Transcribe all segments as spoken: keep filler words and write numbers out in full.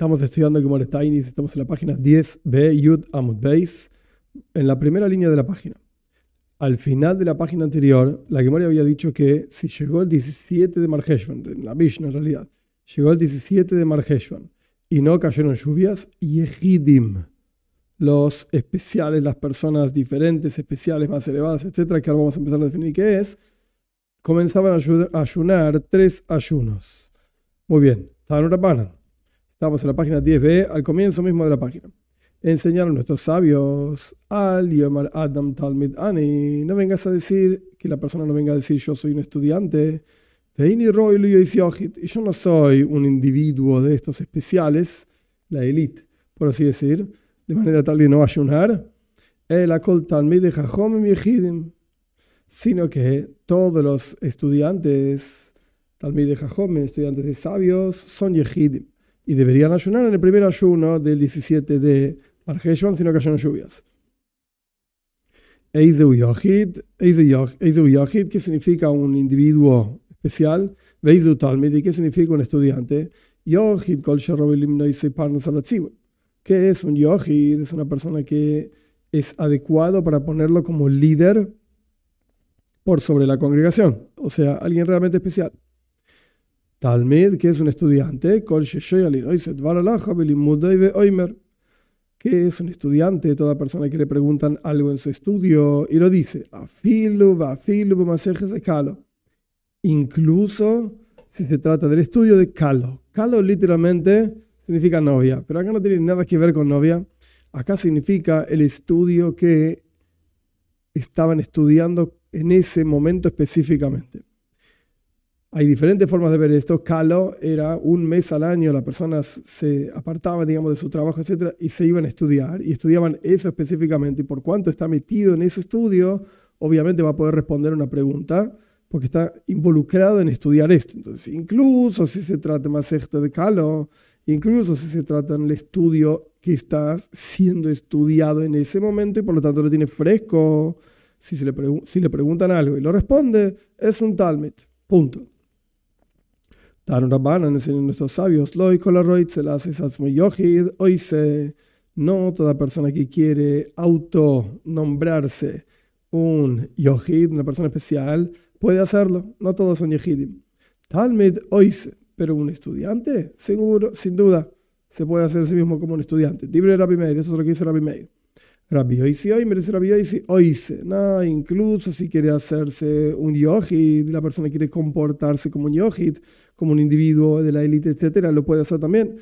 Estamos estudiando Gemara Tainis, estamos en la página diez b, Yud Amud Beis, en la primera línea de la página. Al final de la página anterior, la Gemara había dicho que si llegó el diecisiete de Mar Heshvan, en la Mishnah en realidad, llegó el diecisiete de Mar Heshvan y no cayeron lluvias, Yehidim, los especiales, las personas diferentes, especiales, más elevadas, etcétera, que ahora vamos a empezar a definir qué es, comenzaban a ayunar tres ayunos. Muy bien, estamos en la página diez b, al comienzo mismo de la página. Enseñaron nuestros sabios al Yomar Adam Talmid Ani. No vengas a decir, que la persona no venga a decir yo soy un estudiante. Y yo no soy un individuo de estos especiales, la élite, por así decir, de manera tal de no ayunar. El Akol Talmid de Jajom Yehidim, sino que todos los estudiantes, Talmid de Jajom, estudiantes de sabios, son Yehidim. Y deberían ayunar en el primer ayuno del diecisiete de Mar Heshvan, si no cayeron lluvias. Eizeu Yahid, Eizeu Yahid, ¿qué significa un individuo especial? Eizeu Talmid, ¿qué significa un estudiante? Yahid kol sherovelim noisei parnas alatzibur. ¿Qué es un Yahid? Es una persona que es adecuado para ponerlo como líder por sobre la congregación, o sea, alguien realmente especial. Talmid, que es un estudiante, que es un estudiante, toda persona que le preguntan algo en su estudio y lo dice, incluso si se trata del estudio de Kalo. Kalo literalmente significa novia, pero acá no tiene nada que ver con novia. Acá significa el estudio que estaban estudiando en ese momento específicamente. Hay diferentes formas de ver esto. Kalo era un mes al año, las personas se apartaban, digamos, de su trabajo, etcétera, y se iban a estudiar, y estudiaban eso específicamente. Y por cuanto está metido en ese estudio, obviamente va a poder responder una pregunta, porque está involucrado en estudiar esto. Entonces, incluso si se trata más esto de Kalo, incluso si se trata del estudio que está siendo estudiado en ese momento, y por lo tanto lo tiene fresco, si, se le, pregu- si le preguntan algo y lo responde, es un Talmid. Punto. Taron Rabbanan, enseñan nuestros sabios, no toda persona que quiere autonombrarse un Yohid, una persona especial, puede hacerlo. No todos son Yehidim. Talmid oise, pero un estudiante, seguro, sin duda, se puede hacer a sí mismo como un estudiante. Dibre Rabbi Meir, eso es lo que dice Rabbi Meir. Rabbi Yoisi hoy merece Rabbi Yoisi oise. No, incluso si quiere hacerse un Yohid, la persona quiere comportarse como un Yohid, como un individuo de la élite, etcétera, lo puede hacer también.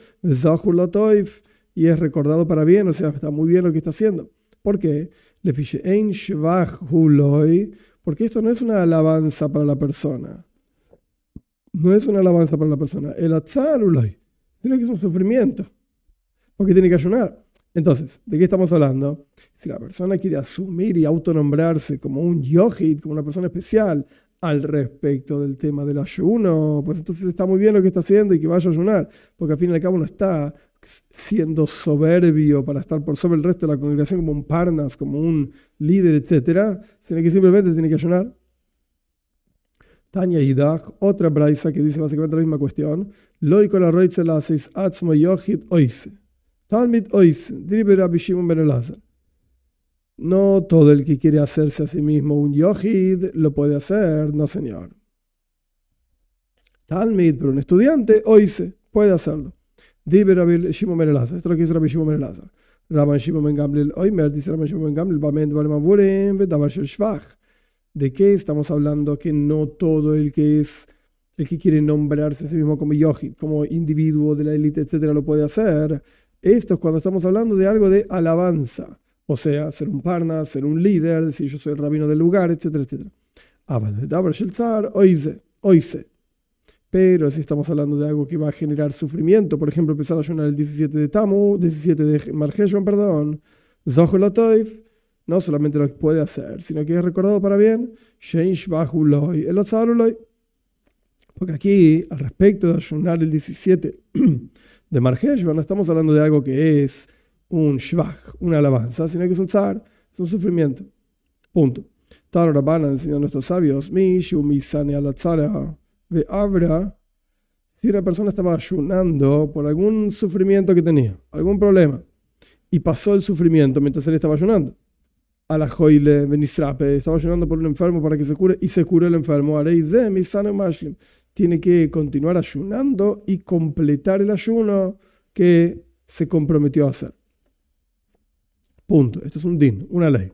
Y es recordado para bien, o sea, está muy bien lo que está haciendo. ¿Por qué? Porque esto no es una alabanza para la persona. No es una alabanza para la persona. El atzaruloi, sino que es un sufrimiento. Porque tiene que ayunar. Entonces, ¿de qué estamos hablando? Si la persona quiere asumir y autonombrarse como un yohid, como una persona especial, al respecto del tema del ayuno, pues entonces está muy bien lo que está haciendo y que vaya a ayunar, porque al fin y al cabo no está siendo soberbio para estar por sobre el resto de la congregación como un parnas, como un líder, etcétera, sino que simplemente tiene que ayunar. Tanya Idach, otra braisa que dice básicamente la misma cuestión, Loiko la roitze la seis atzmo yohid oise. Talmid oise, dribe Rabbi Shimon ben Elazar. No todo el que quiere hacerse a sí mismo un yohid lo puede hacer, no señor. Talmid, pero un estudiante, oise, puede hacerlo. Dribe Rabbi Shimon ben Elazar. Esto es lo que dice Rabbi Shimon ben Elazar. Rabban Shimon ben Gamliel oimer, dice Rabban Shimon ben Gamliel, bament balemaburim, bedavar shel shvach. ¿De qué estamos hablando? Que no todo el que es el que quiere nombrarse a sí mismo como yohid, como individuo de la élite, etcétera, lo puede hacer. Esto es cuando estamos hablando de algo de alabanza, o sea, ser un parna, ser un líder, decir yo soy el rabino del lugar, etcétera, etcétera. Oise. Pero si estamos hablando de algo que va a generar sufrimiento, por ejemplo, empezar a ayunar el diecisiete de Tamu, diecisiete de Mar Heshvan, perdón, Zoholotoif, no solamente lo puede hacer, sino que es recordado para bien, porque aquí, al respecto de ayunar el diecisiete de Mar Heshvan, no estamos hablando de algo que es un shvach, una alabanza, sino que es un tzar, es un sufrimiento. Punto. Tano Rabbanan enseñan a nuestros sabios, Mishu misane alatzara ve abra, Si una persona estaba ayunando por algún sufrimiento que tenía, algún problema, y pasó el sufrimiento mientras él estaba ayunando, a la joile, benisrape, estaba ayunando por un enfermo para que se cure, y se curó el enfermo, tiene que continuar ayunando y completar el ayuno que se comprometió a hacer. Punto. Esto es un din, una ley.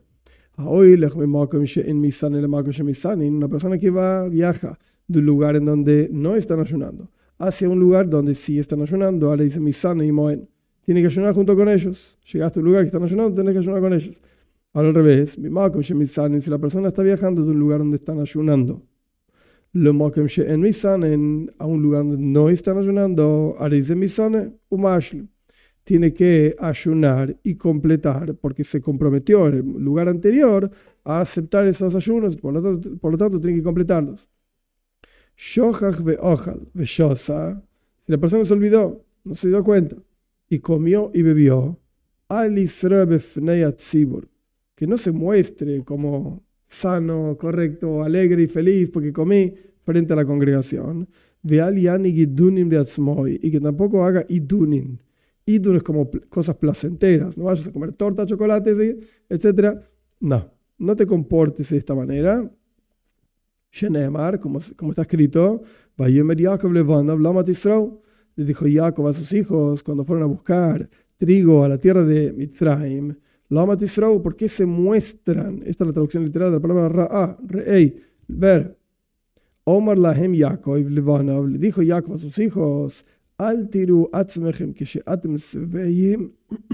Una persona que va, viaja de un lugar en donde no están ayunando hacia un lugar donde sí están ayunando, ahora dice Misana y Moen, tiene que ayunar junto con ellos. Llegaste a un lugar que están ayunando, tenés que ayunar con ellos. Ahora al revés, si la persona está viajando de un lugar donde están ayunando, lo mokem en misanen a un lugar donde no están ayunando, ahora dice Misane umashlim, tiene que ayunar y completar porque se comprometió en el lugar anterior a aceptar esos ayunos, por lo tanto, por lo tanto tiene que completarlos. Shohach ve'ochal ve'shosa, si la persona se olvidó, no se dio cuenta, y comió y bebió, al Isra befnei hatzibur, que no se muestre como sano, correcto, alegre y feliz porque comí frente a la congregación, ve'al yani gidunim de atzmoi, y que tampoco haga idunim. Idun es como cosas placenteras, no vayas a comer torta, chocolate, etcétera. No, no te comportes de esta manera. Shenemar, como, como está escrito, Vayomer Yaakov levanav lamat Yisrael, le dijo Jacob a sus hijos cuando fueron a buscar trigo a la tierra de Mitzrayim, lamat Yisrael, ¿por qué se muestran? Esta es la traducción literal de la palabra ra'a, re'ei, ver. Omar lahem Yaakov levanav, le dijo Jacob a sus hijos, Al tiru atzmechem kisheatem sveyim,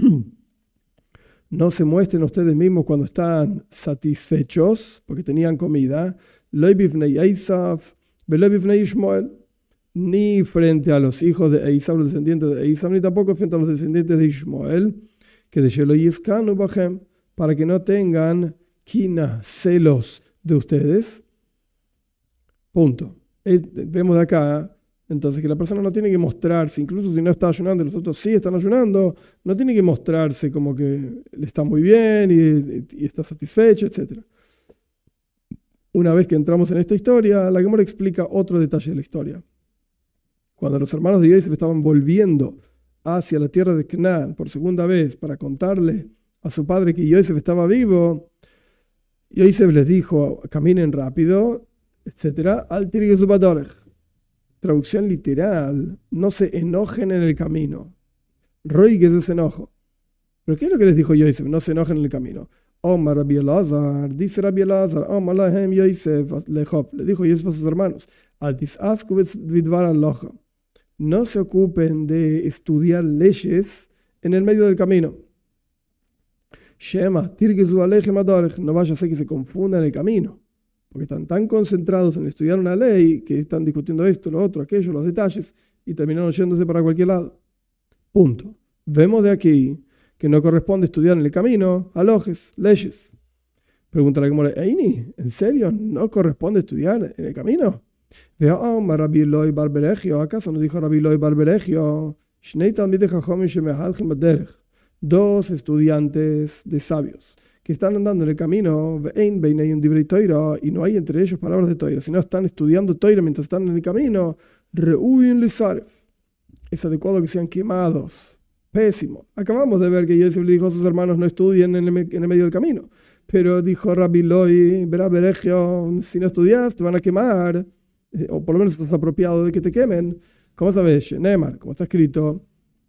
no se muestren ustedes mismos cuando están satisfechos porque tenían comida, lo bifnei Esav, velo bifnei Ishmael, ni frente a los hijos de Esav, los descendientes de Esav, ni tampoco frente a los descendientes de Ishmael, que de Shelo Yizkanu Bachem, para que no tengan quina, celos de ustedes. Punto. Vemos de acá. Entonces que la persona no tiene que mostrarse, incluso si no está ayunando y los otros sí están ayunando, no tiene que mostrarse como que le está muy bien y, y está satisfecho, etcétera. Una vez que entramos en esta historia, la Gemara explica otro detalle de la historia. Cuando los hermanos de Yosef estaban volviendo hacia la tierra de Canaán por segunda vez para contarle a su padre que Yosef estaba vivo, Yosef les dijo, caminen rápido, etcétera, al tirgue zubadorech. Traducción literal, no se enojen en el camino. Roy, que es ese enojo. ¿Pero qué es lo que les dijo Yosef? No se enojen en el camino. Omar Rabbi Elazar, dice Rabbi Elazar, Omar lahem Yosef lechop, le dijo Yosef a sus hermanos, al tisasku vidvar aloha, no se ocupen de estudiar leyes en el medio del camino. Shema, tirgezu alechem adorech, no vaya a ser que se confundan en el camino. Porque están tan concentrados en estudiar una ley que están discutiendo esto, lo otro, aquello, los detalles, y terminaron yéndose para cualquier lado. Punto. Vemos de aquí que no corresponde estudiar en el camino alojes, leyes. Pregunta la Gemara, Eini, ¿en serio no corresponde estudiar en el camino? Vea, oh, Rabbi Eloi bar Beregio, ¿acaso nos dijo Rabbi Eloi bar Beregio? Dos estudiantes de sabios que están andando en el camino, y no hay entre ellos palabras de Toira, sino están estudiando Toira mientras están en el camino, es adecuado que sean quemados. Pésimo. Acabamos de ver que Yosef le dijo a sus hermanos no estudien en el, en el medio del camino, pero dijo Rabbi Eloi, verá Beregio, si no estudias te van a quemar, o por lo menos estás apropiado de que te quemen. ¿Cómo sabes? Neymar, como está escrito,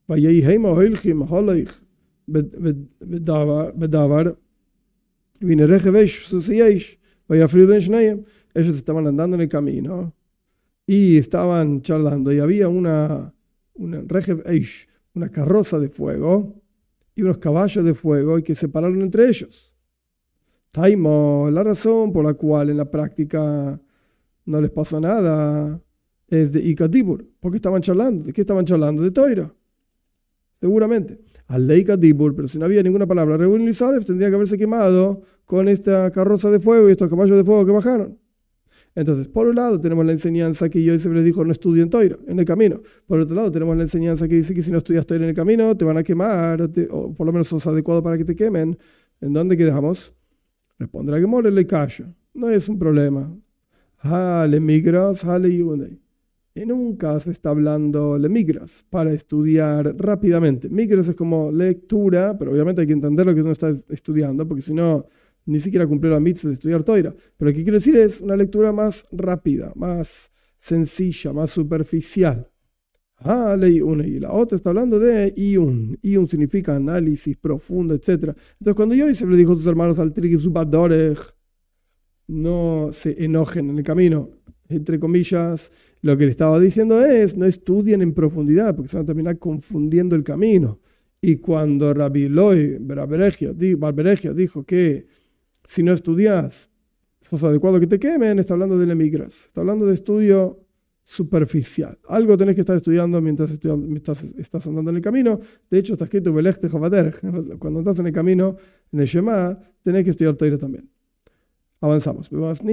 ellos estaban andando en el camino y estaban charlando y había una, una, una carroza de fuego y unos caballos de fuego y que se pararon entre ellos. Taimo, la razón por la cual en la práctica no les pasó nada es de Ikadibur, porque estaban charlando. ¿De qué estaban charlando? De Toira. Seguramente. Al de Ikadibur, pero si no había ninguna palabra, Reuben y Saref tendrían que haberse quemado con esta carroza de fuego y estos caballos de fuego que bajaron. Entonces, por un lado tenemos la enseñanza que Yosef les dijo no estudien Toira en el camino. Por otro lado tenemos la enseñanza que dice que si no estudias Toira en el camino te van a quemar, te, o por lo menos sos adecuado para que te quemen. ¿En dónde quedamos? Responde la Gemara, le callo. No es un problema. Hale migras, hale yunei. Y nunca se está hablando de migras para estudiar rápidamente. Migras es como lectura, pero obviamente hay que entender lo que uno está estudiando, porque si no, ni siquiera cumplió la mitzvah de estudiar Toira. Pero lo que quiero decir es una lectura más rápida, más sencilla, más superficial. Ah, leí una y la otra está hablando de Iyun. Iyun significa análisis profundo, etcétera. Entonces, cuando Yosef le dijo a sus hermanos al Trigi Subadorech, no se enojen en el camino, entre comillas, lo que le estaba diciendo es, no estudien en profundidad, porque se van a terminar confundiendo el camino. Y cuando Rabbi Eloi Barberegia dijo que si no estudias, sos adecuado que te quemen, está hablando de lemigras, está hablando de estudio superficial. Algo tenés que estar estudiando mientras, estudiando, mientras estás andando en el camino. De hecho, está escrito Belech Javader. Cuando estás en el camino, en el Shema, tenés que estudiar Torah también. Avanzamos.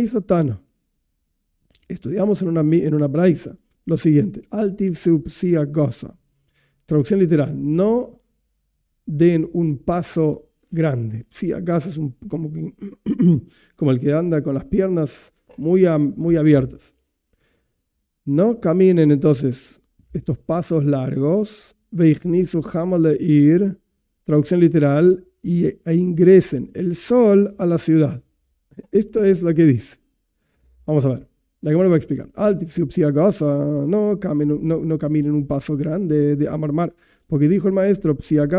Estudiamos en una, en una braisa lo siguiente. Altiv Psia Goza. Traducción literal. No den un paso grande. Psia Goza es un, como, como el que anda con las piernas muy, muy abiertas. No caminen entonces estos pasos largos. Veichnisu Hamaleir. Traducción literal. Y, e ingresen el sol a la ciudad. Esto es lo que dice. Vamos a ver. La que me lo va a explicar. No caminen, no, no caminen un paso grande de Amarmar. Porque dijo el maestro,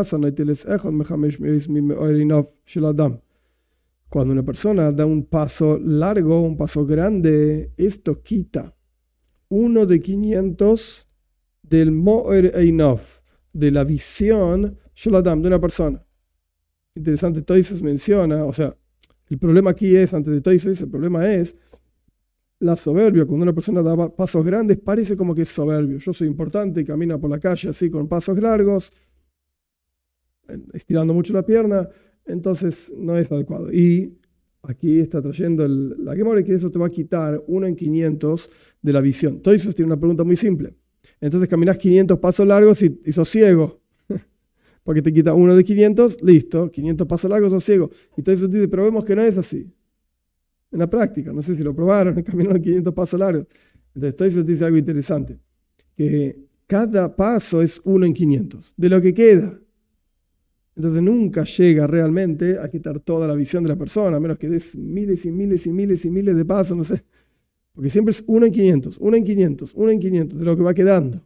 cuando una persona da un paso largo, un paso grande, esto quita uno de quinientos del Mo'er Einov, de la visión Sholadam, de una persona. Interesante, Toises menciona, o sea, el problema aquí es, antes de Toises, el problema es la soberbia. Cuando una persona da pasos grandes, parece como que es soberbio. Yo soy importante y camina por la calle así con pasos largos, estirando mucho la pierna, entonces no es adecuado. Y aquí está trayendo el, la Gemara que eso te va a quitar uno en quinientos de la visión. Toises tiene una pregunta muy simple. Entonces caminas quinientos pasos largos y, y sos ciego. Porque te quita uno de quinientos, listo, quinientos pasos largos, sos ciego. Y entonces dice, pero vemos que no es así. En la práctica, no sé si lo probaron, caminaron quinientos pasos largos. Entonces entonces dice algo interesante, que cada paso es uno en quinientos, de lo que queda. Entonces nunca llega realmente a quitar toda la visión de la persona, a menos que des miles y miles y miles y miles de pasos, no sé. Porque siempre es uno en quinientos, uno en quinientos, uno en quinientos, de lo que va quedando.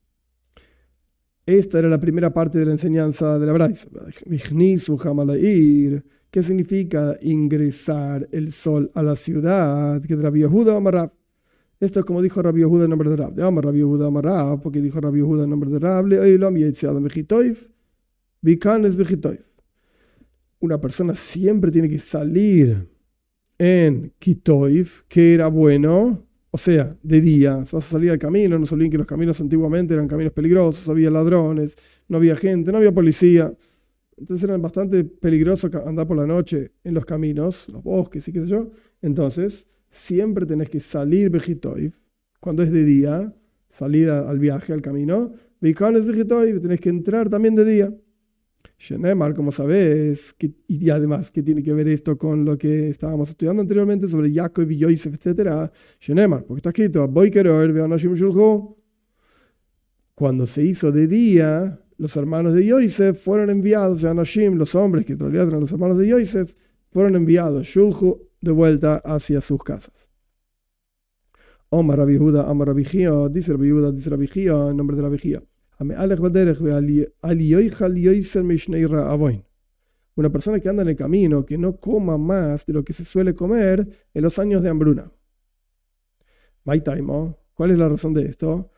Esta era la primera parte de la enseñanza de la Braisa. ¿Qué significa ingresar el sol a la ciudad? Que Rabbi Yehuda Amar Rab. Esto es como dijo Rabbi Yehuda en nombre de Rab. De Amar Rabbi Yehuda Amar Rab, porque dijo Rabbi Yehuda en nombre de Rab. Una persona siempre tiene que salir en Kitoif, que era bueno. O sea, de día, vas a salir al camino, no se olviden que los caminos antiguamente eran caminos peligrosos, había ladrones, no había gente, no había policía. Entonces era bastante peligroso andar por la noche en los caminos, los bosques y qué sé yo. Entonces, siempre tenés que salir Vejitoiv, cuando es de día, salir a, al viaje, al camino. Vikanes Vejitoiv, tenés que entrar también de día. Shenemar, como sabes, que, y además, ¿qué tiene que ver esto con lo que estábamos estudiando anteriormente sobre Jacob y Yosef, etcétera? Shenemar, porque está escrito, cuando se hizo de día, los hermanos de Yosef fueron enviados, Anashim, los hombres que en realidad eran los hermanos de Yosef, fueron enviados, Shulhu, de vuelta hacia sus casas. Omar Rabbi Yehuda, Omar Rabbi Chia, dice Rabbi Yehuda, dice Rabbi Chia, en nombre de Rabbi Chia. Una persona que anda en el camino, que no coma más de lo que se suele comer en los años de hambruna. ¿Cuál es la razón de esto?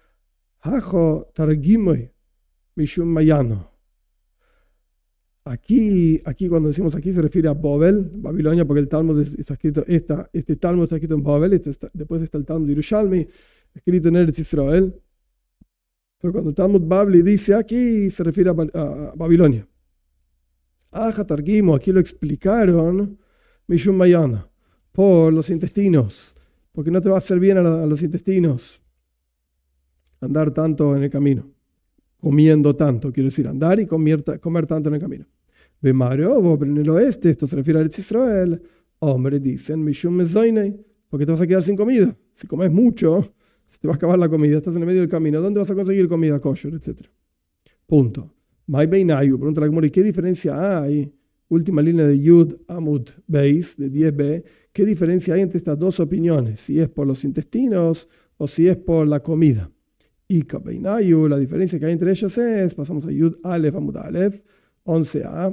Aquí, aquí cuando decimos aquí se refiere a Babel, Babilonia, porque el Talmud está escrito, esta, este Talmud está escrito en Babel, este está, después está el Talmud de Yerushalmi, escrito en Eretz Israel. Pero cuando el Talmud Babli dice aquí, se refiere a, a, a Babilonia. Aja Targimo, aquí lo explicaron, Mishum Mayana, por los intestinos, porque no te va a hacer bien a, la, a los intestinos andar tanto en el camino, comiendo tanto, quiero decir, andar y comer, comer tanto en el camino. Bemarobo, pero en el oeste, esto se refiere a Eretz Israel, hombre, dicen Mishum Mezoinei, porque te vas a quedar sin comida. Si comes mucho, Se te va a acabar la comida, estás en el medio del camino, ¿dónde vas a conseguir comida kosher, etcétera? Punto. Mai Beinayu, pregunta la Gemara, ¿y qué diferencia hay? Última línea de Yud Amud Beis, de diez b, ¿qué diferencia hay entre estas dos opiniones? Si es por los intestinos o si es por la comida. Y Beinayu, la diferencia que hay entre ellos es, pasamos a Yud Aleph Amud Aleph, once a,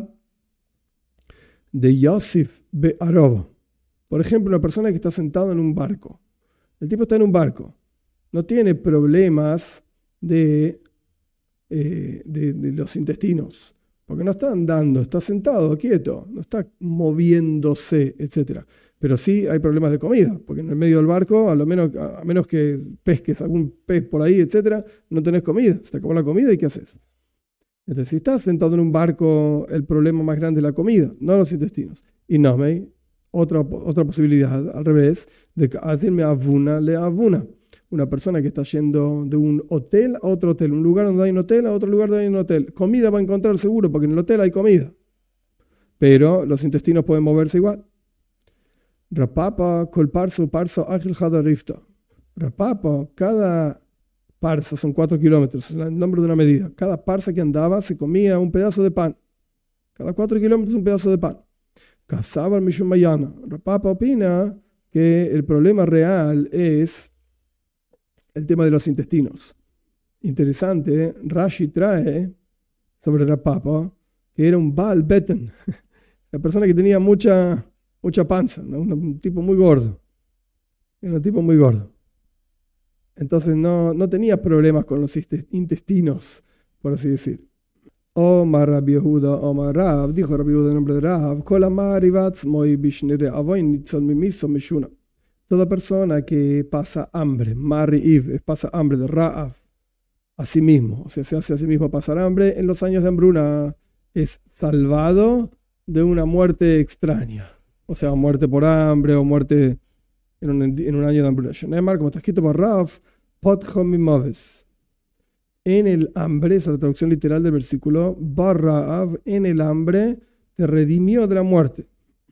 de Yosif Be'arov. Por ejemplo, una persona que está sentado en un barco. El tipo está en un barco. No tiene problemas de, eh, de, de los intestinos. Porque no está andando, está sentado, quieto. No está moviéndose, etcétera. Pero sí hay problemas de comida. Porque en el medio del barco, a lo menos, a menos que pesques algún pez por ahí, etcétera, no tenés comida. Se te acabó la comida y ¿qué haces? Entonces, si estás sentado en un barco, el problema más grande es la comida, no los intestinos. Y no, me Otra, otra posibilidad, al revés, de que hacerme avuna le avuna. Una persona que está yendo de un hotel a otro hotel, un lugar donde hay un hotel a otro lugar donde hay un hotel. Comida va a encontrar seguro, porque en el hotel hay comida. Pero los intestinos pueden moverse igual. Rapapa, col parso, parso, ágil, jada, rifta. Rapapa, cada parsa son cuatro kilómetros, es el nombre de una medida. Cada parsa que andaba se comía un pedazo de pan. Cada cuatro kilómetros un pedazo de pan. Casabar Mishum Mayana. Rapapa opina que el problema real es el tema de los intestinos. Interesante, Rashi trae sobre Rapapa que era un Baal Beten, la persona que tenía mucha, mucha panza, ¿no? un, un tipo muy gordo. Era un tipo muy gordo. Entonces no, no tenía problemas con los intestinos, por así decir. Omar Rabbi Yehuda, Omar Rav, dijo Rabbi Yehuda en nombre de Rav, toda persona que pasa hambre, Mariv, pasa hambre de Rav, a sí mismo, o sea, se hace a sí mismo pasar hambre, en los años de hambruna es salvado de una muerte extraña, o sea, muerte por hambre o muerte en un, en un año de hambruna. Como está escrito por Rav, Potchom Mimoves. En el hambre, esa es la traducción literal del versículo, Barra'av, en el hambre te redimió de la muerte.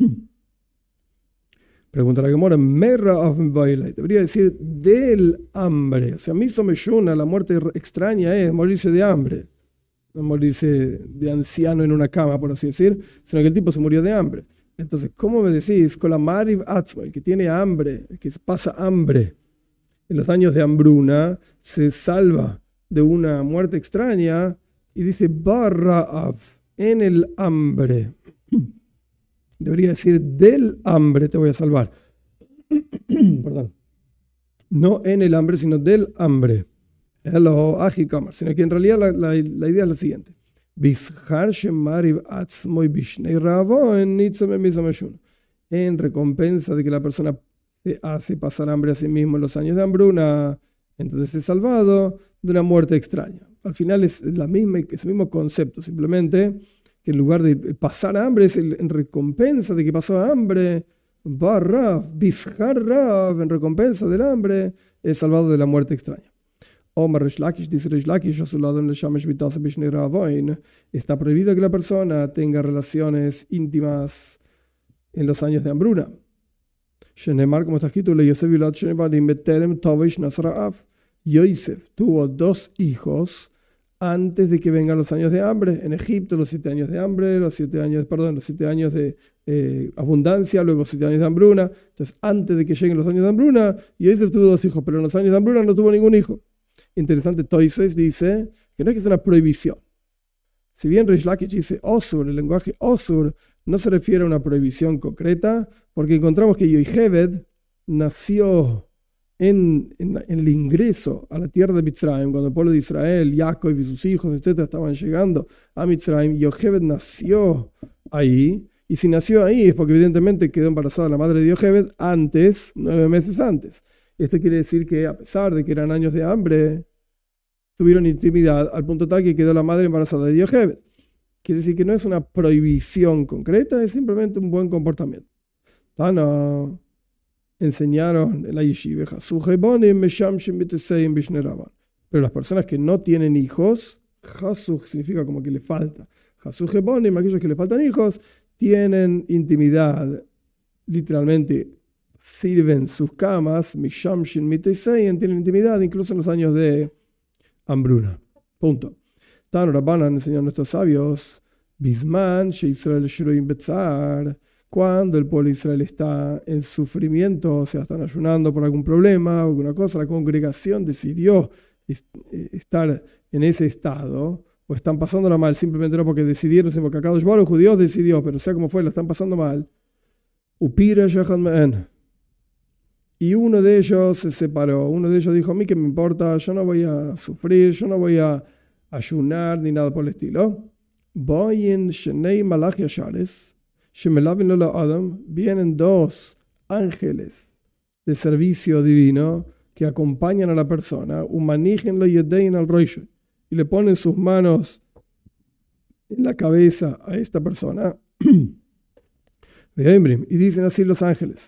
Pregunta la Gemara, Merra'av Bailay, debería decir del hambre. O sea, miso meshuna, la muerte extraña es morirse de hambre. No morirse de anciano en una cama, por así decir, sino que el tipo se murió de hambre. Entonces, ¿cómo me decís? Con la Mariv Atzma, el que tiene hambre, el que pasa hambre en los años de hambruna, se salva de una muerte extraña y dice Barra'av, en el hambre. Debería decir del hambre te voy a salvar. Perdón. No en el hambre, sino del hambre. Hello, Ajikamar. Sino que en realidad la, la, la idea es la siguiente. En recompensa de que la persona se hace pasar hambre a sí mismo en los años de hambruna, entonces es salvado de una muerte extraña. Al final es la misma, es el mismo concepto, simplemente que en lugar de pasar hambre es el, en recompensa de que pasó hambre, Barrav, Bizharrav, en recompensa del hambre, es salvado de la muerte extraña. Omar Reish Lakish, dice Reish Lakish, a su lado en el Shamesh Vitase Bishne Ravoin, está prohibido que la persona tenga relaciones íntimas en los años de hambruna. Shenemar, como está escrito, le Yosef Yulad Shenebarim Beterem Tovish Nasra'av. Yosef tuvo dos hijos antes de que vengan los años de hambre. En Egipto, los siete años de hambre, los siete años, perdón, los siete años de eh, abundancia, luego siete años de hambruna. Entonces, antes de que lleguen los años de hambruna, Yosef tuvo dos hijos, pero en los años de hambruna no tuvo ningún hijo. Interesante, Toises dice que no es que es una prohibición. Si bien Reish Lakish dice osur, el lenguaje osur no se refiere a una prohibición concreta, porque encontramos que Yocheved nació En, en, en el ingreso a la tierra de Mitzrayim, cuando el pueblo de Israel, Jacob y sus hijos, etcétera, estaban llegando a Mitzrayim, Yocheved nació ahí, y si nació ahí es porque evidentemente quedó embarazada la madre de Yocheved antes, nueve meses antes. Esto quiere decir que a pesar de que eran años de hambre, tuvieron intimidad al punto tal que quedó la madre embarazada de Yocheved. Quiere decir que no es una prohibición concreta, es simplemente un buen comportamiento. Tana enseñaron en la yeshiva, pero las personas que no tienen hijos, Hasuj significa como que le falta, aquellos que le faltan hijos, tienen intimidad, literalmente sirven sus camas, mishamshin mitesein, tienen intimidad incluso en los años de hambruna. Punto. Tan Rabbanan enseñan nuestros sabios, Bisman she Israel shruim betzar, cuando el pueblo de Israel está en sufrimiento, o sea, están ayunando por algún problema o alguna cosa, la congregación decidió estar en ese estado, o están pasándola mal, simplemente no porque decidieron, sino porque Akadosh Baruj Hu, Dios decidió, pero sea como fue, lo están pasando mal. Upira Yahad Me'en. Y uno de ellos se separó, uno de ellos dijo, a mí que me importa, yo no voy a sufrir, yo no voy a ayunar ni nada por el estilo. Boyin Shenei Malach Yashares, Shemelavin Lola Adam, vienen dos ángeles de servicio divino que acompañan a la persona, Umanigen lo Yedein al Roisho, y le ponen sus manos en la cabeza a esta persona. Y dicen así los ángeles,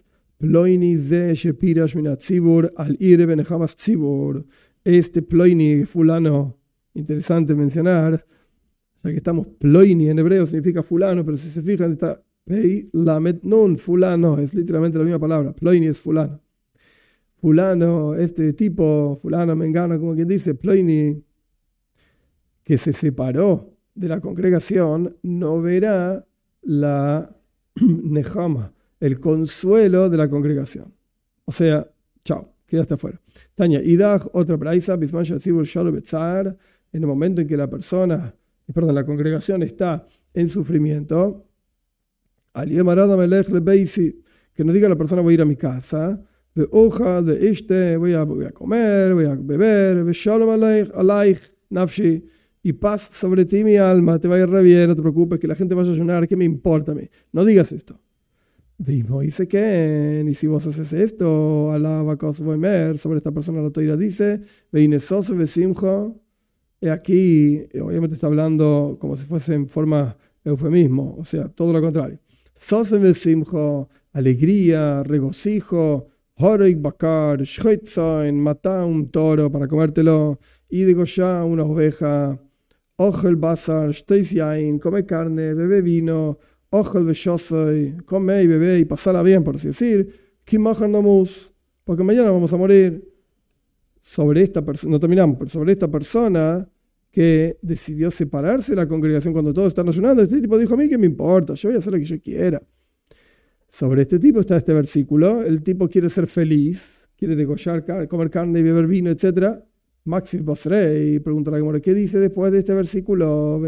este Ploini fulano, interesante mencionar, ya que estamos, Ploini en hebreo significa fulano, pero si se fijan está Pei Lamet Nun, fulano, es literalmente la misma palabra, Ploini es fulano. Fulano, este tipo, fulano, mengano, como quien dice, Ploini, que se separó de la congregación, no verá la Nehama, el consuelo de la congregación. O sea, chao, quedaste afuera. Tanya, Idach, otra praisa, Bisman Shatzibur Shalo Betzar, en el momento en que la persona, perdón, la congregación está en sufrimiento, Aliyem Arada Melech Lebeisi, que no diga la persona voy a ir a mi casa, de hoja, de este, voy a, voy a comer, voy a beber, ve Shalom Aleich, Aleich, Nafshi, y paz sobre ti mi alma, te va a ir re bien, no te preocupes, que la gente vaya a ayunar, ¿qué me importa a mí? No digas esto. Dice que, y si vos haces esto, alaba Kosvoimer, sobre esta persona la Toira dice, Veinesos Besimjo, y aquí obviamente está hablando como si fuese en forma eufemismo, o sea, todo lo contrario. Sos Besimjo, alegría, regocijo, Horoik Bakar, Shhoitzoin, matá un toro para comértelo, y degollá una oveja, Ojel Basar, Shteis Yain, come carne, bebe vino, Ojel Beshosoy, come y bebe y pasala bien, por así decir, Kimachar Nomus, porque mañana vamos a morir. Sobre esta persona, no terminamos, pero sobre esta persona que decidió separarse de la congregación cuando todos están ayunando, este tipo dijo, a mí que me importa, yo voy a hacer lo que yo quiera. Sobre este tipo está este versículo, el tipo quiere ser feliz, quiere degollar, comer carne y beber vino, etcétera. Maxis Basrei pregunta a la Gemara, ¿qué dice después de este versículo?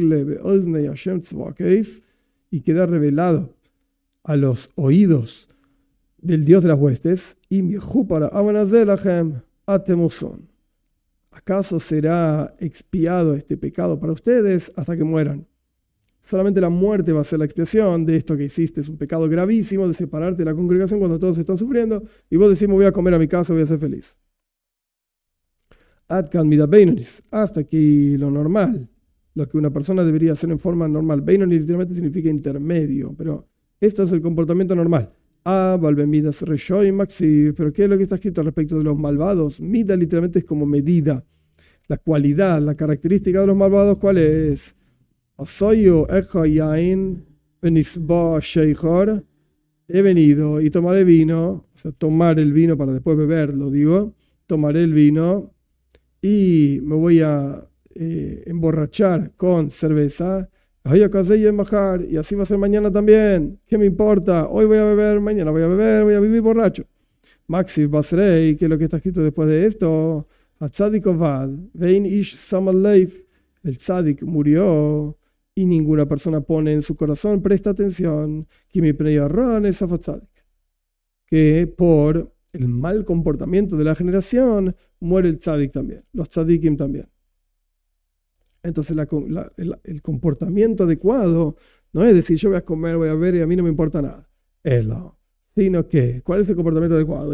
Y queda revelado a los oídos del Dios de las huestes. ¿Acaso será expiado este pecado para ustedes hasta que mueran? Solamente la muerte va a ser la expiación de esto que hiciste. Es un pecado gravísimo de separarte de la congregación cuando todos están sufriendo y vos decís, me voy a comer a mi casa, voy a ser feliz. Hasta aquí lo normal, lo que una persona debería hacer en forma normal. Beinoni literalmente significa intermedio, pero esto es el comportamiento normal. Pero ¿qué es lo que está escrito respecto de los malvados? Mida literalmente es como medida. La cualidad, la característica de los malvados, ¿cuál es? He venido y tomaré vino, o sea, tomar el vino para después beberlo, digo, tomaré el vino y me voy a eh, emborrachar con cerveza, y así va a ser mañana también, ¿qué me importa? Hoy voy a beber, mañana voy a beber, voy a vivir borracho. Maxis Basrei, ¿qué es lo que está escrito después de esto? El tzadik murió y ninguna persona pone en su corazón, presta atención, que por el mal comportamiento de la generación muere el tzadik también, los tzadikim también. Entonces la, la, el, el comportamiento adecuado no es decir yo voy a comer, voy a beber y a mí no me importa nada, Elo, sino que ¿cuál es el comportamiento adecuado?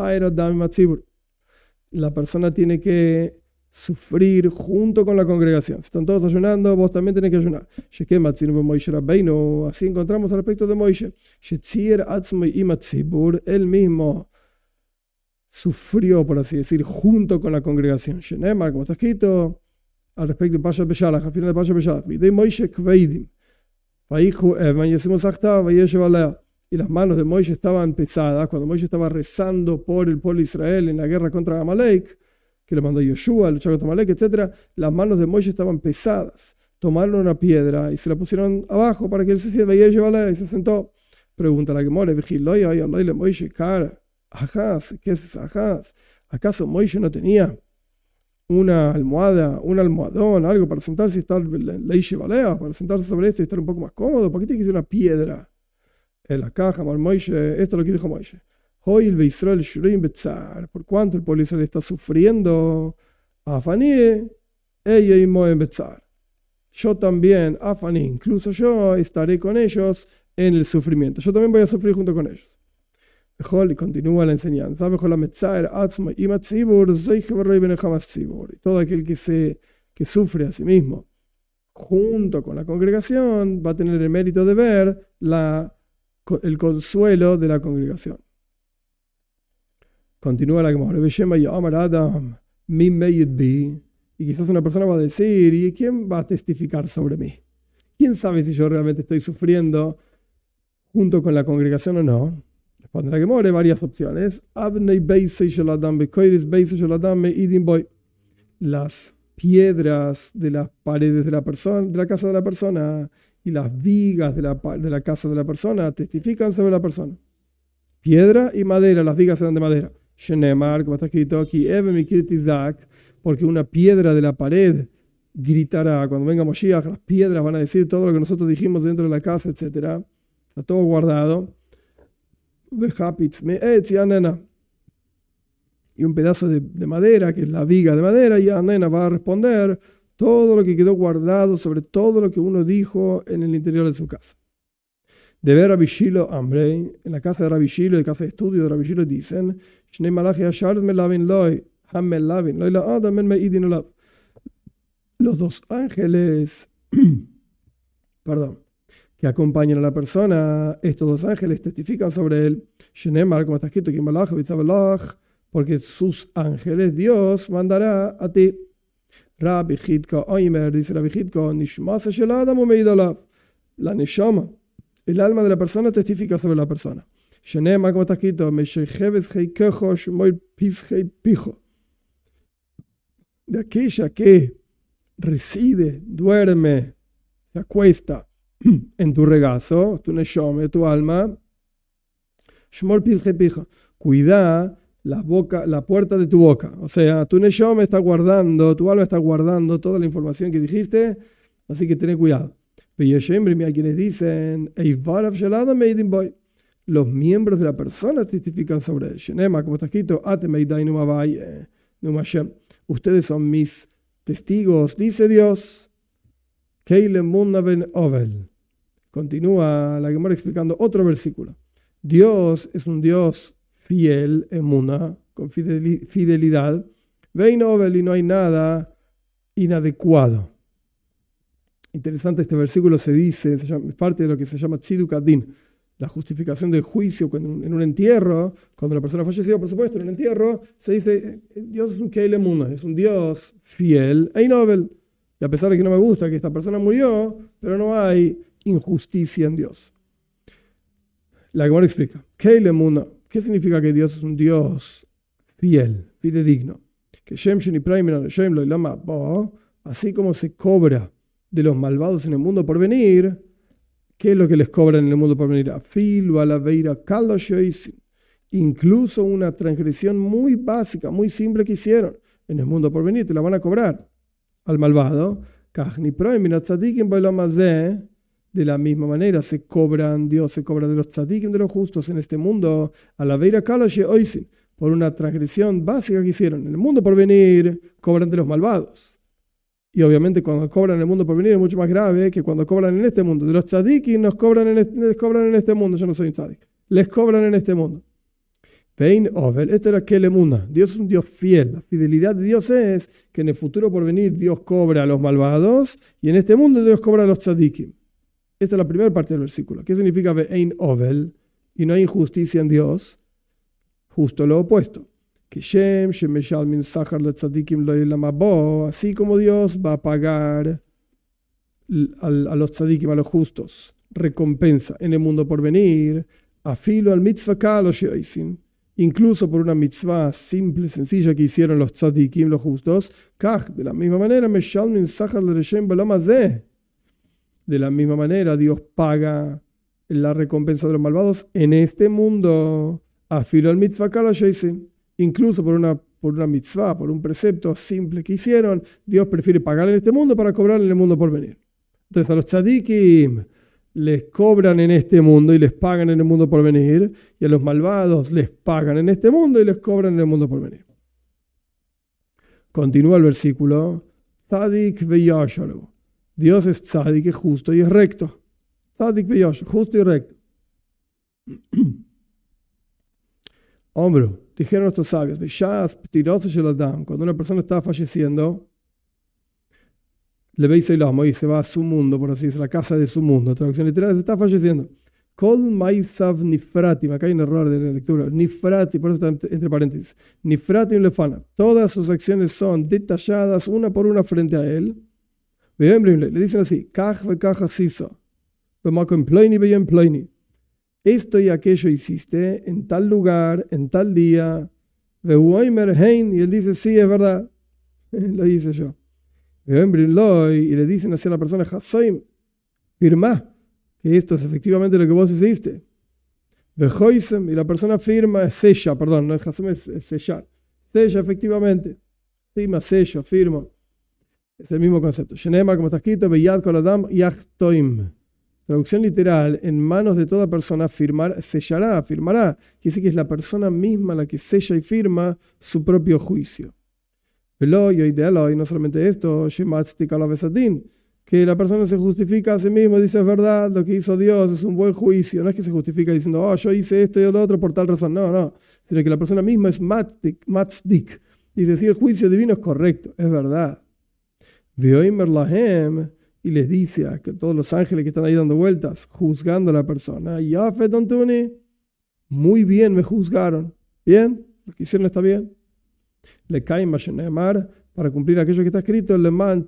La persona tiene que sufrir junto con la congregación. Si están todos ayunando, vos también tenés que ayunar. Así encontramos al respecto de Moishe. Él mismo sufrió, por así decir, junto con la congregación. Shenemar, como está escrito al respecto de Pasha Beshalach, al final de Pasha Beshalach. Y y las manos de Moisés estaban pesadas, cuando Moisés estaba rezando por el pueblo de Israel en la guerra contra Amalek, que lo mandó Yoshua a luchar contra Amalek, etcétera, las manos de Moisés estaban pesadas. Tomaron una piedra y se la pusieron abajo para que él se sienta y y se sentó. Pregunta la Gemara, ¿qué es esa ajás? ¿Acaso Moisés no tenía una almohada, un almohadón, algo para sentarse y estar la Ishibalea, para sentarse sobre esto y estar un poco más cómodo? ¿Por qué tiene que ser una piedra en la caja? Moisés, esto es lo que dijo Moisés. Por cuanto el pueblo de Israel está sufriendo, Afaní, ella y Moen Betzar. Yo también, Afaní, incluso yo estaré con ellos en el sufrimiento. Yo también voy a sufrir junto con ellos. Y continúa la enseñanza. Y todo aquel que, se, que sufre a sí mismo junto con la congregación va a tener el mérito de ver la, el consuelo de la congregación. Continúa la Gemara. Y quizás una persona va a decir, ¿y quién va a testificar sobre mí? ¿Quién sabe si yo realmente estoy sufriendo junto con la congregación o no? Responde la Gemara, varias opciones. Las piedras de las paredes de la persona, de la casa de la persona, y las vigas de la, de la casa de la persona testifican sobre la persona. Piedra y madera, las vigas eran de madera. Shenemar, como está escrito aquí, porque una piedra de la pared gritará cuando venga Moshiach, las piedras van a decir todo lo que nosotros dijimos dentro de la casa, etcétera. Está todo guardado. Y un pedazo de, de madera, que es la viga de madera, y Anena va a responder todo lo que quedó guardado sobre todo lo que uno dijo en el interior de su casa. De ver Rabbi Shilo Amrei, en la casa de Rabbi Shilo, en la casa de estudio de Rabbi Shilo, dicen: los dos ángeles, perdón, que acompañan a la persona, estos dos ángeles testifican sobre él. Shenemar, como está escrito aquí en Malach, porque sus ángeles Dios mandará a ti. Rabbi Chidka Oimer, dice Rabbi Chidka, Nishmasa shel Adam umeidolav, la neshama, el alma de la persona testifica sobre la persona. Shenemar, como está escrito, Meshecheves heikejo shmoil pishei pijo, de aquella que reside, duerme, se acuesta en tu regazo, tu neshome, tu alma, shmol pishei pijo, cuida la boca, la puerta de tu boca. O sea, tu neshome está guardando, tu alma está guardando toda la información que dijiste, así que ten cuidado. Hay quienes dicen, los miembros de la persona testifican sobre él. Shenema, como está escrito, ustedes son mis testigos, dice Dios. Continúa la Gemara explicando otro versículo. Dios es un Dios fiel, emuna, con fidelidad. Vein Ovel, y no hay nada inadecuado. Interesante, este versículo se dice, se llama, es parte de lo que se llama Tziduk Adin, la justificación del juicio en un entierro, cuando la persona falleció, por supuesto, en un entierro, se dice, Dios es un Keil Emuna, es un Dios fiel, Ein Ovel. Y a pesar de que no me gusta que esta persona murió, pero no hay injusticia en Dios. La Gemara explica, Keil Emuna, ¿qué significa que Dios es un Dios fiel, fidedigno? Que Shem Sheni Praimin Shem Lo Ilama Bo, así como se cobra de los malvados en el mundo por venir, ¿qué es lo que les cobran en el mundo por venir? Afil, Alaveira, Kalo Shoisin, incluso una transgresión muy básica, muy simple que hicieron en el mundo por venir, te la van a cobrar al malvado. Kachni Praimin Tzadikim Bailamazé. De la misma manera se cobran, Dios se cobra de los tzadikim, de los justos en este mundo, a la veira kalashe oisin, por una transgresión básica que hicieron. En el mundo por venir, cobran de los malvados. Y obviamente cuando cobran en el mundo por venir es mucho más grave que cuando cobran en este mundo. De los tzadikim nos cobran en este, les cobran en este mundo, yo no soy un tzadik. Les cobran en este mundo. Vein Ovel, este era Kelemuna. Dios es un Dios fiel. La fidelidad de Dios es que en el futuro por venir Dios cobra a los malvados y en este mundo Dios cobra a los tzadikim. Esta es la primera parte del versículo. ¿Qué significa Ve'ein Ovel? Y no hay injusticia en Dios. Justo lo opuesto. Que Shem, Shemeshal min Sachar le Tzadikim lo Ilamabo, así como Dios va a pagar a los tzadikim, a los justos, recompensa en el mundo por venir, Afilo al mitzvah kalo sheoisin, incluso por una mitzvah simple, sencilla que hicieron los tzadikim, los justos, kach, de la misma manera, meshalmin sachar l'reshem b'olam hazeh. De la misma manera, Dios paga la recompensa de los malvados en este mundo. Afilo al mitzvah kalo sheoisin, incluso por una por una mitzvah, por un precepto simple que hicieron, Dios prefiere pagar en este mundo para cobrar en el mundo por venir. Entonces a los tzadikim les cobran en este mundo y les pagan en el mundo por venir, y a los malvados les pagan en este mundo y les cobran en el mundo por venir. Continúa el versículo, tzadik veyasharu. Dios es tzadik, es justo y es recto. Tzadik veyasharu, justo y recto. Hombre, dijeron nuestros sabios, cuando una persona está falleciendo, le veis el amo y se va a su mundo, por así decirlo, la casa de su mundo. Traducción literal, se está falleciendo. Kol maisav nifratim, acá hay un error de la lectura. Nifratim, por eso está entre paréntesis. Nifratim lefana. Todas sus acciones son detalladas una por una frente a él. Le dicen así: Kaj vekaj asiso. Bemakom ploini beyem ploini. Esto y aquello hiciste en tal lugar, en tal día. Veuoimer hein. Y él dice: sí, es verdad. Lo hice yo. Y le dicen así a la persona: Hasoim, firma que esto es efectivamente lo que vos hiciste. Vejoisem, y la persona firma, sella, perdón, no es Hasoim, es sellar. Sella, efectivamente. Firma, sello, firma. Es el mismo concepto. Shenema, como está escrito, Beyad koladam yachtoim. Traducción literal: en manos de toda persona firmar, sellará, firmará. Quiere decir que es la persona misma la que sella y firma su propio juicio. Y no solamente esto, que la persona se justifica a sí mismo, dice: es verdad, lo que hizo Dios es un buen juicio. No es que se justifica diciendo: oh, yo hice esto y lo otro por tal razón. No, no. Sino que la persona misma es matzdik. Dice: sí, el juicio divino es correcto, es verdad. Y les dice a todos los ángeles que están ahí dando vueltas, juzgando a la persona: muy bien me juzgaron. Bien, lo que hicieron está bien. Le cae para cumplir aquello que está escrito,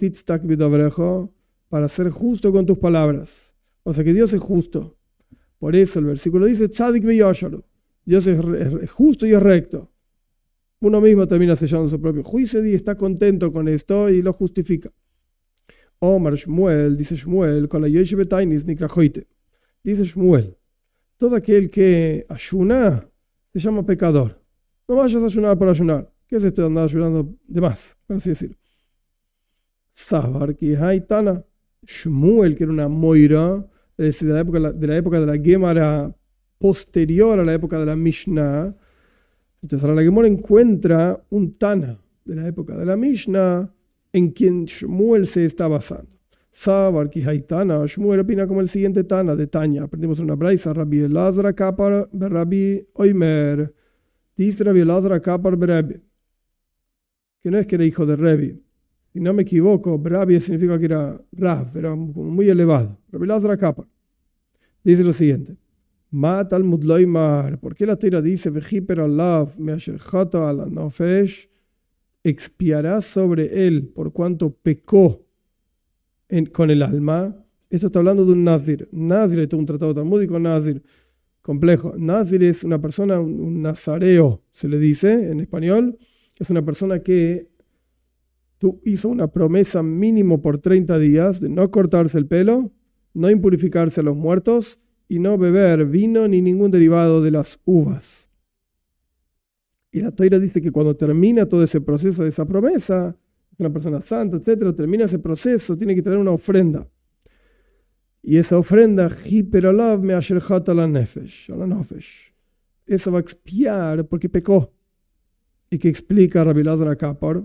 para ser justo con tus palabras. O sea que Dios es justo. Por eso el versículo dice: Tzadik veyasharu. Dios es, es justo y es recto. Uno mismo termina sellando su propio juicio y está contento con esto y lo justifica. Omar Shmuel, dice Shmuel, con la Yoish Betainis Nikrajoite. Dice Shmuel: todo aquel que ayuna se llama pecador. No vayas a ayunar por ayunar. ¿Qué es esto de andar ayudando de más? Por así decir. Sabar ki haitana. Shmuel, que era una moira, es decir, de la época de la, época de la Gemara posterior a la época de la Mishnah. Entonces ahora la Gemara encuentra un Tana de la época de la Mishnah en quien Shmuel se está basando. Sabar ki haitana. Shmuel opina como el siguiente Tana de Tanya. Aprendimos en una braisa: Rabbi Elazar Kapar Rabbi Oimer. Dice Rabbi Elazar Kapar Berabi, que no es que era hijo de Rebi. Si no me equivoco, Berabi significa que era Rab, era muy elevado. Rabbi Elazar Kapar dice lo siguiente: Mat al mudloimar. ¿Por qué la Torah dice: Vejiper alav measher chata al nafesh? Expiará sobre él por cuanto pecó en, con el alma. Esto está hablando de un nazir. Nazir, esto es un tratado talmúdico, nazir. Complejo. Nazir es una persona, un, un nazareo, se le dice en español. Es una persona que tú hizo una promesa mínimo por treinta días de no cortarse el pelo, no impurificarse a los muertos y no beber vino ni ningún derivado de las uvas. Y la Torah dice que cuando termina todo ese proceso de esa promesa, es una persona santa, etcétera, termina ese proceso, tiene que traer una ofrenda. Y esa ofrenda, eso va a expiar porque pecó. Y que explica Rabbi Elazar Kapar: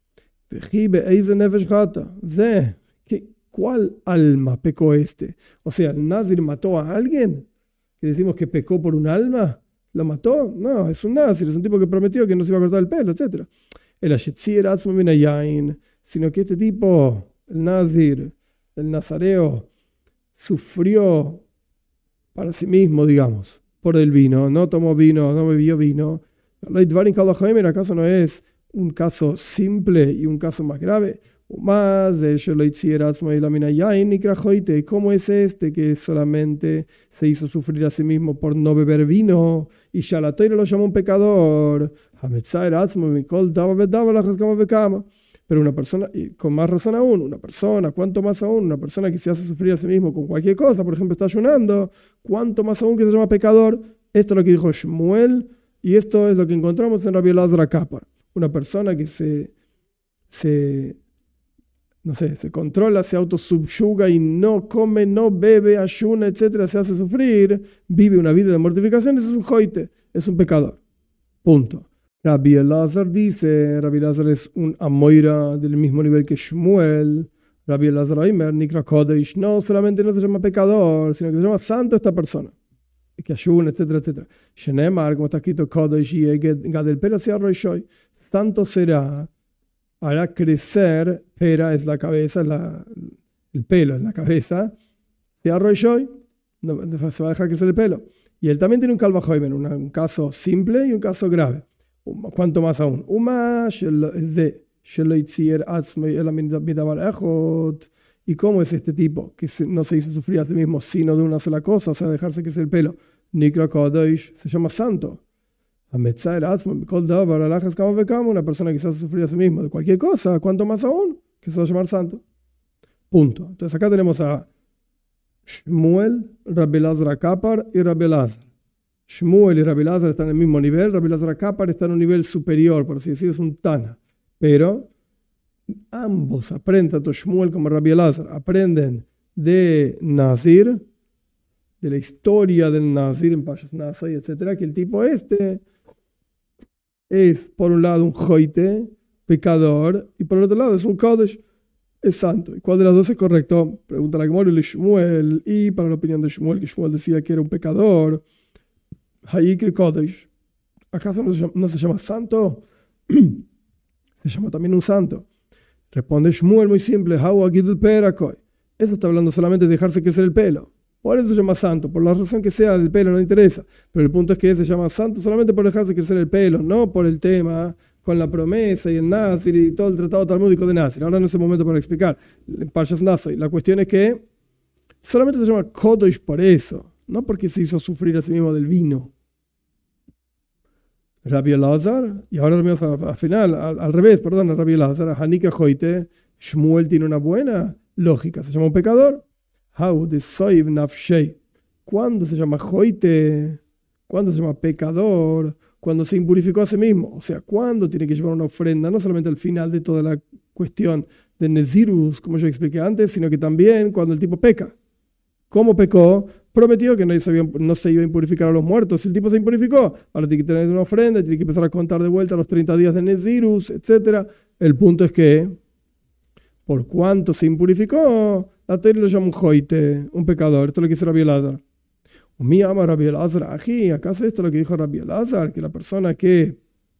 ¿cuál alma pecó este? O sea, ¿el nazir mató a alguien? ¿Que decimos que pecó por un alma? ¿Lo mató? No, es un nazir, es un tipo que prometió que no se iba a cortar el pelo, etcétera. El ashetzir atzmo min hayain, sino que este tipo, el nazir, el nazareo, sufrió para sí mismo, digamos, por el vino. No tomó vino, no bebió vino. ¿Acaso no es un caso simple y un caso más grave? Más de ello lo hiciera y cómo es este que solamente se hizo sufrir a sí mismo por no beber vino y ya la Torah lo llamó un pecador. Pero una persona, y con más razón aún, una persona, cuánto más aún, una persona que se hace sufrir a sí mismo con cualquier cosa, por ejemplo, está ayunando, cuánto más aún que se llama pecador. Esto es lo que dijo Shmuel y esto es lo que encontramos en Rabbi Elazar HaKapar. Una persona que se, se no sé, se controla, se autosubyuga y no come, no bebe, ayuna, etcétera, se hace sufrir, vive una vida de mortificación, eso es un joite, es un pecador. Punto. Rabbi Elazar dice, Rabbi Elazar es un amoira del mismo nivel que Shmuel. Rabbi Elazar Oimer, Nikra Kodesh, no solamente no se llama pecador, sino que se llama santo esta persona, que ayuna, etcétera, etcétera. Shenemar, como está escrito, Kodesh y Gadel Pera sea Roishoy, santo será, hará crecer, pera es la cabeza, la, el pelo en la cabeza, sea Roishoy, no, se va a dejar crecer el pelo. Y él también tiene un Kalvajoimen, un caso simple y un caso grave. ¿Cuánto más aún? ¿Y cómo es este tipo que no se hizo sufrir a sí mismo sino de una sola cosa, o sea, dejarse crecer el pelo? Nikra Kodesh, se llama santo. Una persona que se hace sufrir a sí mismo de cualquier cosa, ¿cuánto más aún? Que se va a llamar santo. Punto. Entonces acá tenemos a Shmuel, Rabbi Elazar HaKapar y Rabbi Elazar. Shmuel y Rabbi Elazar están en el mismo nivel, Rabbi Elazar HaKapar está en un nivel superior, por así decirlo, es un Tana. Pero ambos aprenden, tanto Shmuel como Rabbi Elazar, aprenden de Nazir, de la historia del Nazir en Pashas Nasoy, etcétera, que el tipo este es, por un lado, un joite, pecador, y por el otro lado es un Kodesh, es santo. ¿Y cuál de las dos es correcto? Pregunta la Gemara y Shmuel, y para la opinión de Shmuel, que Shmuel decía que era un pecador, Hayikri Kodesh, ¿acaso no se llama, no se llama santo? Se llama también un santo. Responde Shmuel muy simple, eso está hablando solamente de dejarse crecer el pelo. Por eso se llama santo, por la razón que sea del pelo, no interesa. Pero el punto es que se llama santo solamente por dejarse crecer el pelo, no por el tema con la promesa y el Nazir y todo el tratado talmúdico de Nazir. Ahora no es el momento para explicar. En Parshas Nasoy, la cuestión es que solamente se llama Kodesh por eso, no porque se hizo sufrir a sí mismo del vino. Rabbi Elazar, y ahora vamos al final, al, al revés, perdón, Rabbi Elazar, Hanika Joite, Shmuel tiene una buena lógica, se llama un pecador. How the soiv nafshei. ¿Cuándo se llama joite? ¿Cuándo se llama pecador? Cuando se impurificó a sí mismo. O sea, ¿cuándo tiene que llevar una ofrenda? No solamente al final de toda la cuestión de Nezirus, como yo expliqué antes, sino que también cuando el tipo peca. ¿Cómo pecó? Prometió que no se, iba, no se iba a impurificar a los muertos. El tipo se impurificó. Ahora tiene que tener una ofrenda, tiene que empezar a contar de vuelta los treinta días de Nezirus, etcétera. El punto es que, por cuánto se impurificó, la Torah lo llama un joite, un pecador. Esto es lo que dice Rabbi Elazar. Mi ama Rabbi Elazar, ají, ¿acaso esto es lo que dijo Rabbi Elazar? Que la persona que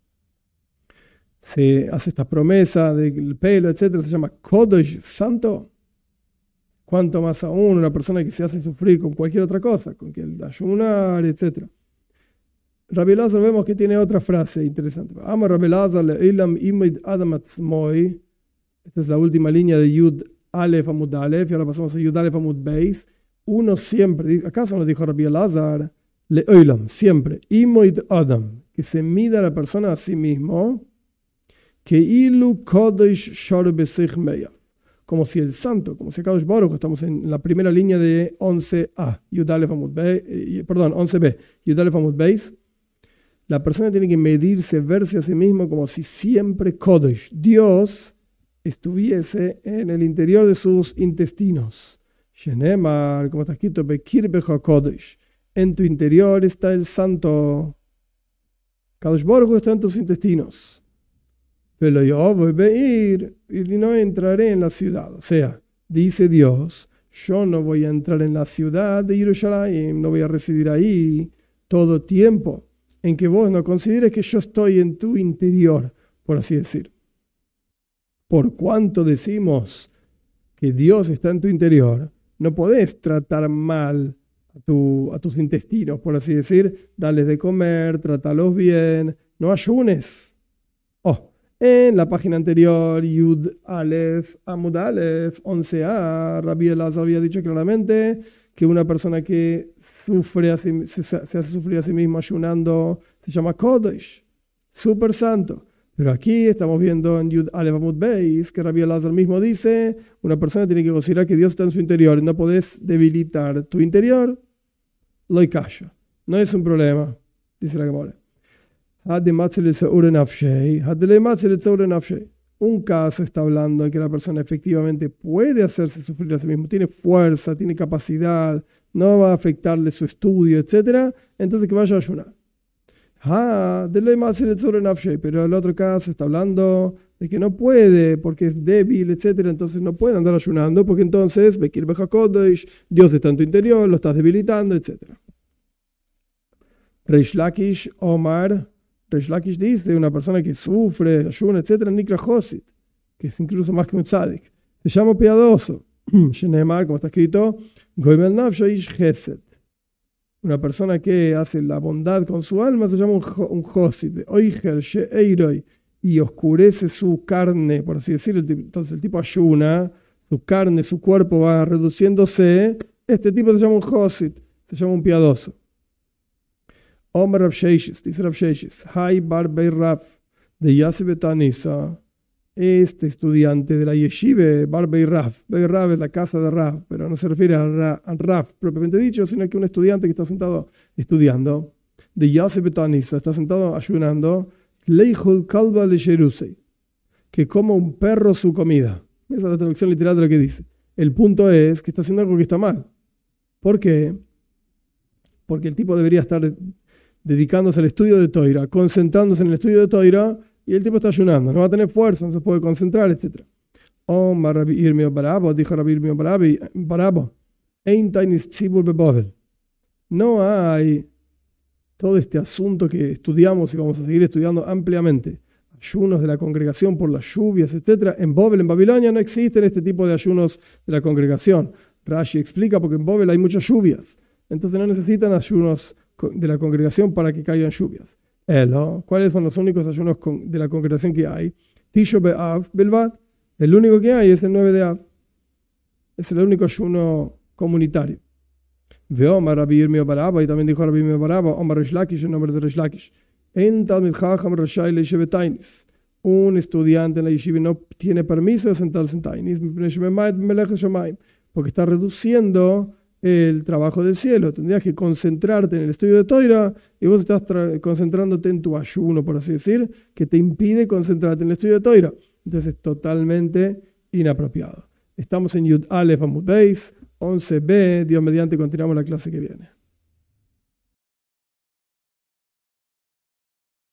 se hace esta promesa del pelo, etcétera, se llama Kodesh, santo. Cuanto más aún una persona que se hace sufrir con cualquier otra cosa, con que el ayunar, etcétera. Rabbi Elazar vemos que tiene otra frase interesante. Ama Rabbi Elazar le'ilam imid adam atzmoi. Esta es la última línea de Yud Aleph Amud Aleph, y ahora pasamos a Yud Aleph Amud Beis. Uno siempre, ¿acaso nos dijo Rabbi Elazar? Le'ilam, siempre, imid adam, que se mida a la persona a sí mismo, que ilu kodesh shor besich meya. Como si el santo, como si Kadosh Baruch, estamos en la primera línea de once a, Yud Aleph Amud Beis, eh, perdón, once b, Yud Aleph Amud Beis. La persona tiene que medirse, verse a sí mismo como si siempre Kodesh, Dios, estuviese en el interior de sus intestinos. Shenemar, como está escrito, Bekir Becha Kodesh, en tu interior está el santo. Kadosh Baruch está en tus intestinos. Pero yo voy a ir y no entraré en la ciudad. O sea, dice Dios, yo no voy a entrar en la ciudad de Jerusalén, no voy a residir ahí todo tiempo en que vos no consideres que yo estoy en tu interior, por así decir. Por cuanto decimos que Dios está en tu interior, no podés tratar mal a, tu, a tus intestinos, por así decir, darles de comer, tratalos bien, no ayunes. Oh, En la página anterior, Yud Aleph, Amud Aleph, once a, Rabbi Elazar había dicho claramente que una persona que sufre a sí- se, se hace sufrir a sí mismo ayunando se llama Kodesh, súper santo. Pero aquí estamos viendo en Yud Aleph Amud Beis que Rabbi Elazar mismo dice, una persona tiene que considerar que Dios está en su interior y no podés debilitar tu interior, lo callo. No es un problema, dice la Gemara. Un caso está hablando de que la persona efectivamente puede hacerse sufrir a sí mismo, tiene fuerza, tiene capacidad, no va a afectarle su estudio, etcétera. Entonces que vaya a ayunar. Pero el otro caso está hablando de que no puede porque es débil, etcétera. Entonces no puede andar ayunando porque entonces Dios está en tu interior, lo estás debilitando, etcétera. Reish Lakish Omar. Reish Lakish dice, una persona que sufre, ayuna, etcétera, Nikra Josit, que es incluso más que un tzadik. Se llama piadoso. Shenemar, como está escrito, Goimel Nafsho Ish Chesed. Una persona que hace la bondad con su alma se llama un, un Josit, de Oiger Sheeiroi, y oscurece su carne, por así decirlo. Entonces el tipo ayuna, su carne, su cuerpo va reduciéndose. Este tipo se llama un Josit, se llama un piadoso. Omer Rav Sheishis, dice Rav Sheishis, Hay Bar Bei Rav de Yasib Betanisa, este estudiante de la Yeshive, Bar Bei Rav. Bei Rav es la casa de Rav, pero no se refiere a Rav, a Rav propiamente dicho, sino que un estudiante que está sentado estudiando, de Yasib Betanisa, está sentado ayunando, Leichul Kalba Le Sherusei, que coma un perro su comida. Esa es la traducción literal de lo que dice. El punto es que está haciendo algo que está mal. ¿Por qué? Porque el tipo debería estar dedicándose al estudio de Toira, concentrándose en el estudio de Toira, y el tipo está ayunando, no va a tener fuerza, no se puede concentrar, etcétera. Omar Rabbi Irmio Barabo, dijo Rabbi Irmio Barabo, Ein tainis tzibur bebobel. No hay todo este asunto que estudiamos y vamos a seguir estudiando ampliamente. Ayunos de la congregación por las lluvias, etcétera. En Bobel, en Babilonia, no existen este tipo de ayunos de la congregación. Rashi explica porque en Bobel hay muchas lluvias. Entonces no necesitan ayunos de la congregación para que caigan lluvias. Elo, ¿cuáles son los únicos ayunos de la congregación que hay? Tisho B'Av Belvad. El único que hay es el nueve de Av. Es el único ayuno comunitario. Veo Omar Rabbi Yirmiyah bar Abba, y también dijo Rabbi Yirmiyah bar Abba, Omar Reish Lakish, en nombre de Reish Lakish. En Talmid Chacham Rashai Leishev Tainis. Un estudiante en la yeshiva no tiene permiso de sentarse en Tainis, porque está reduciendo el trabajo del cielo. Tendrías que concentrarte en el estudio de Toira y vos estás tra- concentrándote en tu ayuno, por así decir, que te impide concentrarte en el estudio de Toira. Entonces es totalmente inapropiado. Estamos en Yud Aleph Amud Beis, once b. Dios mediante, continuamos la clase que viene.